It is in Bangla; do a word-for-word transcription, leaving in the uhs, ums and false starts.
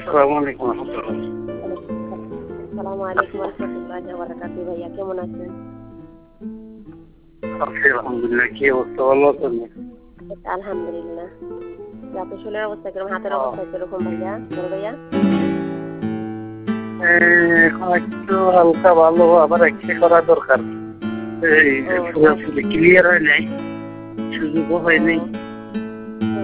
আসসালামু আলাইকুম রহমতুল্লাহ। আসসালামু আলাইকুম রহমতুল্লাহি ওয়া বারাকাতুহু। ভাইয়া কেমন আছেন? আছি আলহামদুলিল্লাহ। কি অবস্থা, ভালো আছেন? আলহামদুলিল্লাহ। আপনার শরীরের অবস্থা কিরকম, হাতের ও, অবস্থা কিরকম ভাইয়া, বড় ভাইয়া? এই এখন একটু হালকা ভালো, আবার এক্সরে করা দরকার। এই ও পুরোপুরি ক্লিয়ার হয় নাই, সুযোগও হয় নাই। ও